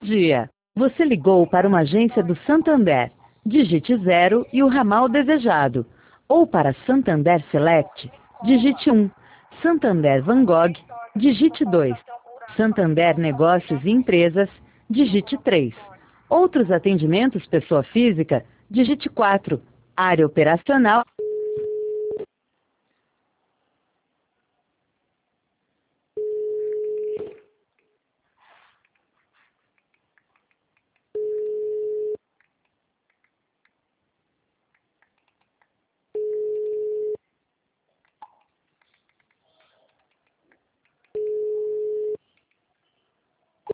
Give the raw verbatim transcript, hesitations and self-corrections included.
Dia. Você ligou para uma agência do Santander. Digite zero e o ramal desejado. Ou para Santander Select, digite um. Santander Van Gogh, digite dois. Santander Negócios e Empresas, digite três. Outros atendimentos pessoa física, digite quatro. Área operacional,